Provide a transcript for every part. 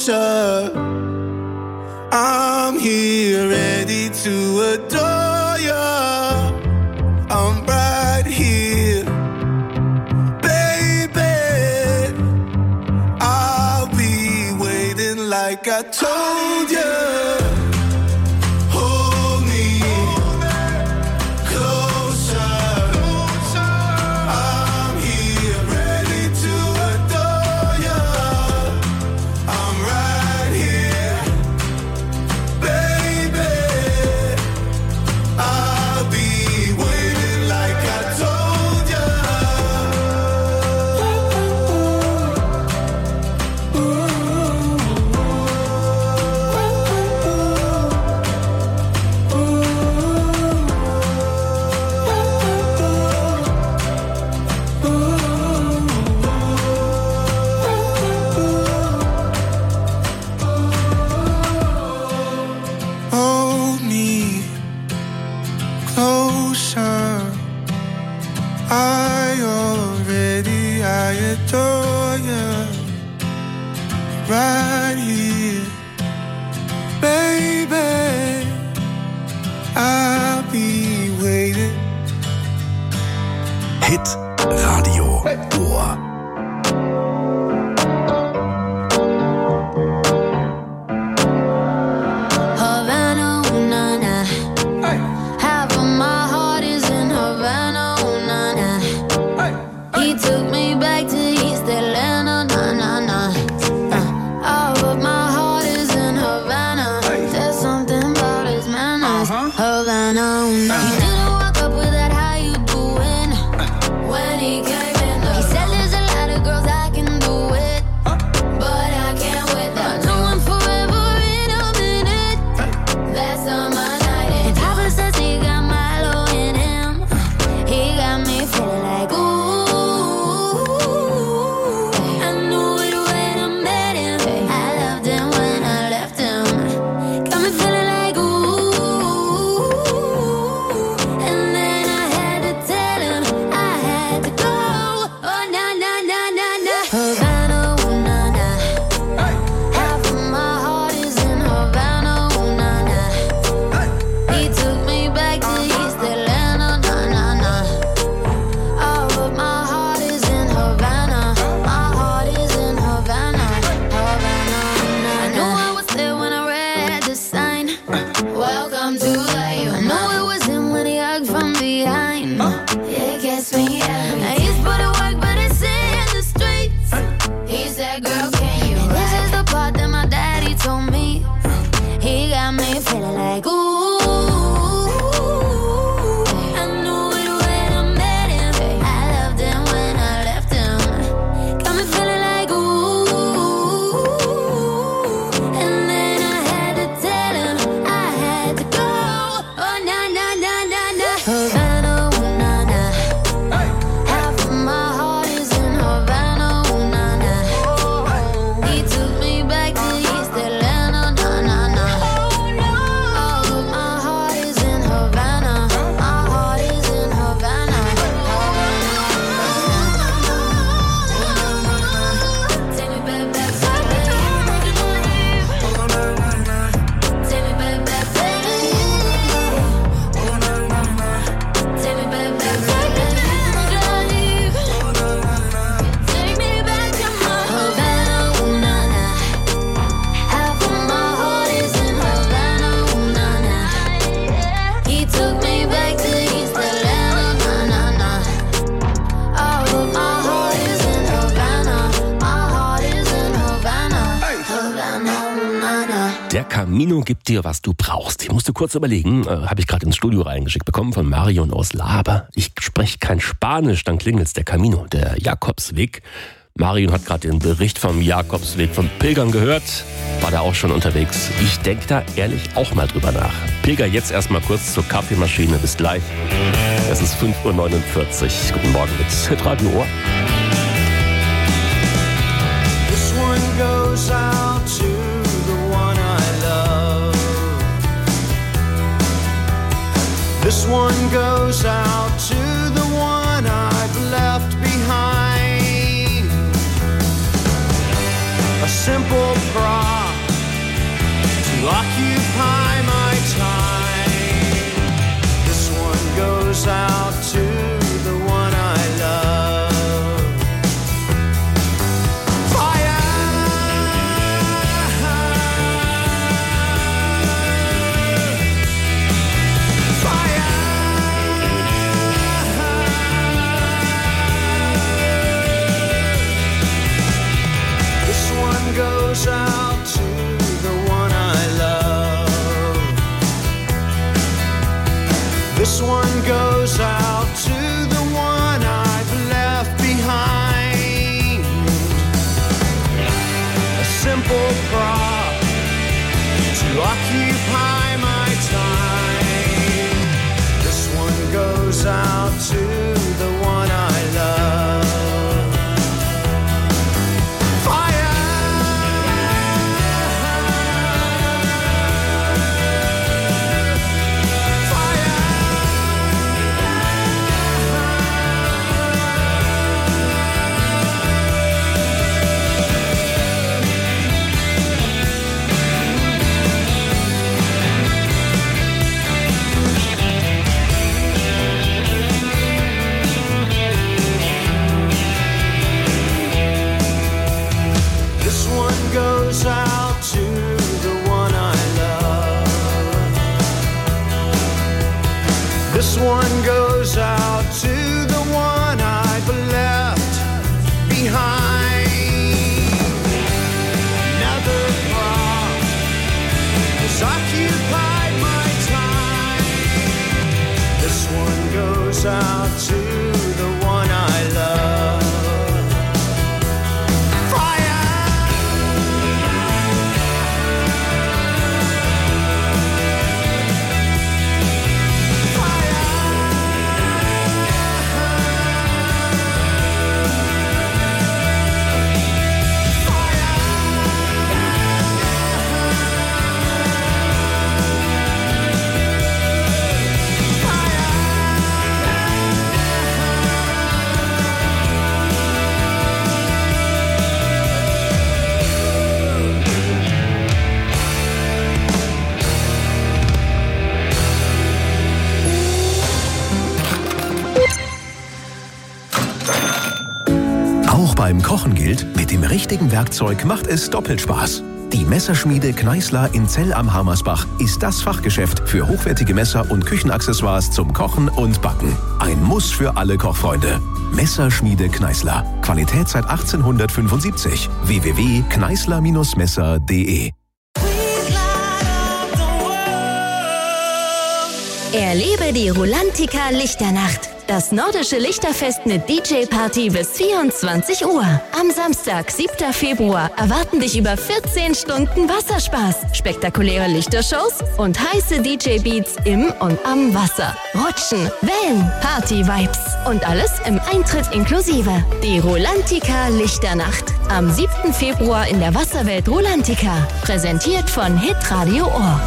closer. I'm here ready to adore you. I'm right here, baby. I'll be waiting like I told you. Right here, baby, I'll be waiting. Hit Radio Ohr. Der Camino gibt dir, was du brauchst. Ich musste kurz überlegen, habe ich gerade ins Studio reingeschickt bekommen von Marion aus Laber. Ich spreche kein Spanisch, dann klingelt's. Der Camino, der Jakobsweg. Marion hat gerade den Bericht vom Jakobsweg von Pilgern gehört. War da auch schon unterwegs. Ich denke da ehrlich auch mal drüber nach. Pilger, jetzt erstmal kurz zur Kaffeemaschine. Bis gleich. Es ist 5:49 Uhr. Guten Morgen mit Hitradio Ohr. This one goes out to the one I love. This one goes out to the one I've left behind. A simple prop to occupy my time. This one goes out to the one I love. Fire, fire. This one goes out to the one I love. This one goes out to the one I've left behind. A simple prop to occupy my time. This one goes out to the one I love. Goes out to the one I love. This one goes out to the one I've left behind. Another prop has occupied my time. This one goes out to the one I love. Beim Kochen gilt, mit dem richtigen Werkzeug macht es doppelt Spaß. Die Messerschmiede Kneißler in Zell am Harmersbach ist das Fachgeschäft für hochwertige Messer und Küchenaccessoires zum Kochen und Backen. Ein Muss für alle Kochfreunde. Messerschmiede Kneißler. Qualität seit 1875. www.kneißler-messer.de. Erlebe die Rulantica Lichternacht. Das nordische Lichterfest mit DJ-Party bis 24 Uhr. Am Samstag, 7. Februar, erwarten dich über 14 Stunden Wasserspaß, spektakuläre Lichtershows und heiße DJ-Beats im und am Wasser. Rutschen, Wellen, Party-Vibes und alles im Eintritt inklusive. Die Rulantica Lichternacht. Am 7. Februar in der Wasserwelt Rulantica. Präsentiert von Hitradio Ohr.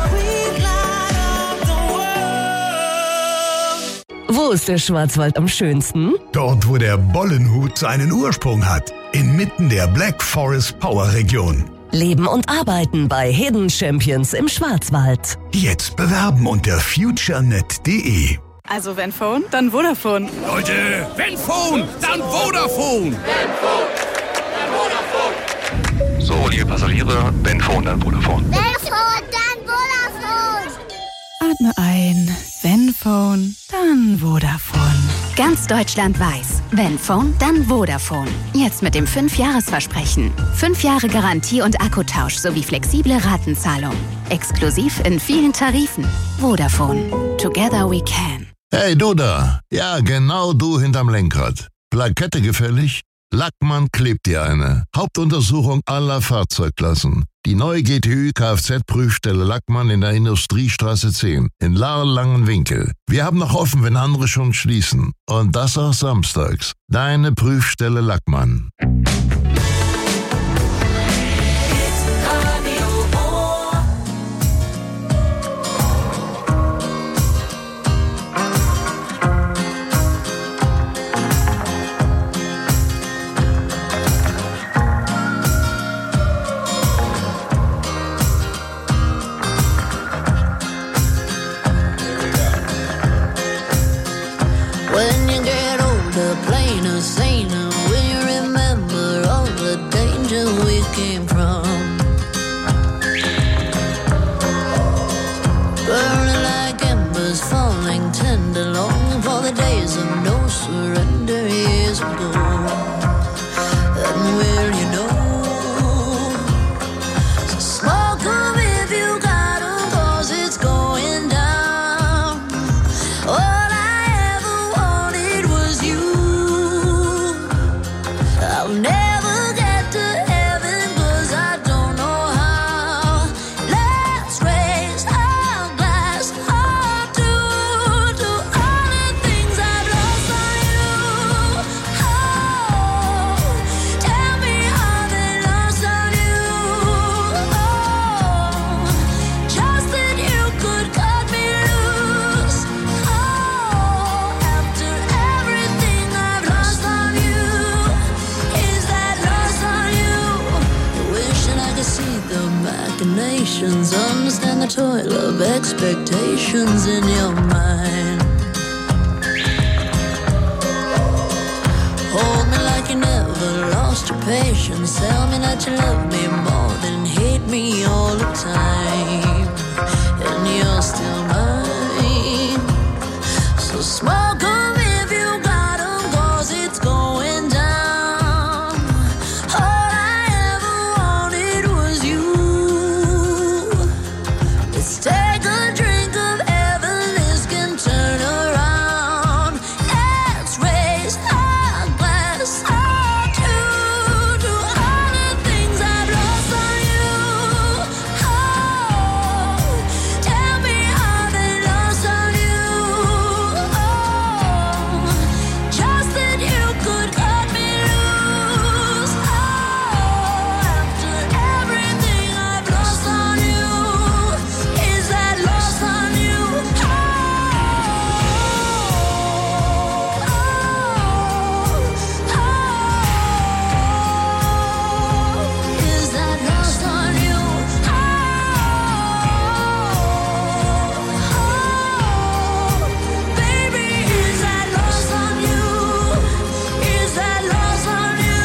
Wo ist der Schwarzwald am schönsten? Dort, wo der Bollenhut seinen Ursprung hat. Inmitten der Black Forest Power Region. Leben und arbeiten bei Hidden Champions im Schwarzwald. Jetzt bewerben unter futurenet.de. Also wenn Phone, dann Vodafone. Leute, wenn Phone, dann Vodafone. Wenn Phone, dann Vodafone. So, liebe Passagiere, wenn Phone, dann Vodafone. Wenn Phone, dann Vodafone. Atme ein. Wenn Phone, dann Vodafone. Ganz Deutschland weiß, wenn Phone, dann Vodafone. Jetzt mit dem 5-Jahres-Versprechen. 5 Jahre Garantie und Akkutausch sowie flexible Ratenzahlung. Exklusiv in vielen Tarifen. Vodafone. Together we can. Hey, du da. Ja, genau du hinterm Lenkrad. Plakette gefällig? Lackmann klebt dir eine. Hauptuntersuchung aller Fahrzeugklassen. Die neue GTÜ Kfz-Prüfstelle Lackmann in der Industriestraße 10 in Lahr-Langenwinkel. Wir haben noch offen, wenn andere schon schließen. Und das auch samstags. Deine Prüfstelle Lackmann. the machinations, understand the toil of expectations in your mind. Hold me like you never lost your patience. Tell me that you love me more than hate me all the time. And you're still mine. So smoke 'em if you got 'em, 'cause it's going down. All I ever wanted was you. Let's take a drink of heaven, this can turn around. Let's raise our glass up to all the things I've lost on you. Oh, tell me how they lost on you. Oh, just that you could cut me loose. Oh, after everything I've lost on you, is that lost on you? Is that lost on you? Baby, is that lost on you? Is that lost on you?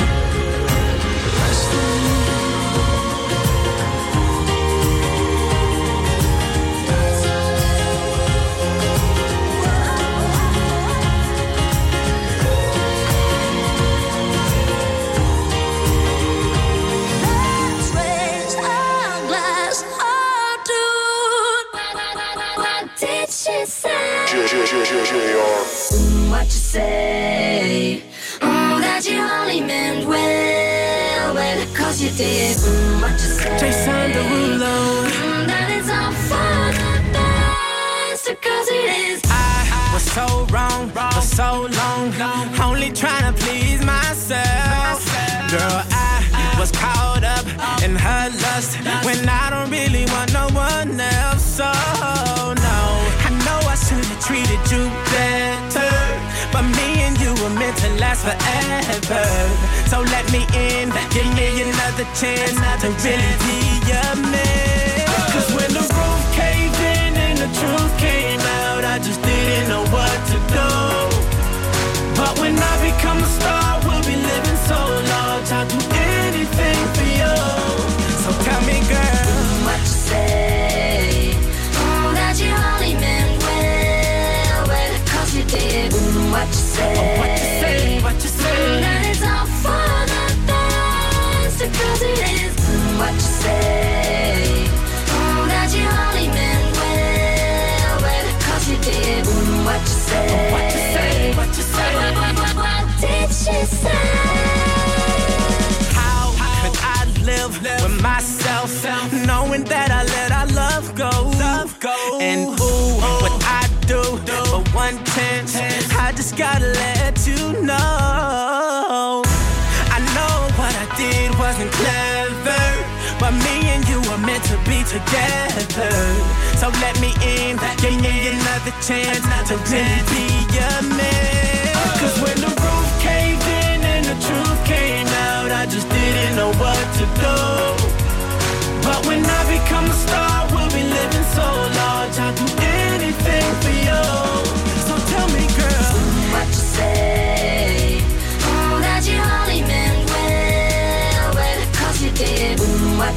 Let's raise our glass up to what did she say? What you say? That you only meant well, 'cause you did. What you say? Jason Derulo. That it's all for the best, 'cause it is. I was so wrong for so long, only trying to please myself. Girl, I was caught up in her lust when I don't really want no one else. So no, I know I should have treated you better, but me and you were meant to last forever. So let me in, give me another chance to really be your man. 'Cause when the roof caved in and the truth came out, I just didn't know what to do. But when I become a star, we'll be living so large, I'll do anything for you. So tell me, girl, What you say? That you only meant well, 'cause you did. What you say? what you say, what you say? That it's all for the best, 'cause it is. What you say? That you only meant well, 'cause you did. What you say? What you say, what you say? What did she say? How could I live with myself, knowing that I let our love go? And ooh, what I do for one chance, I just gotta let you know. I know what I did wasn't clever, but me and you were meant to be together. So let me in, give me another chance to really be your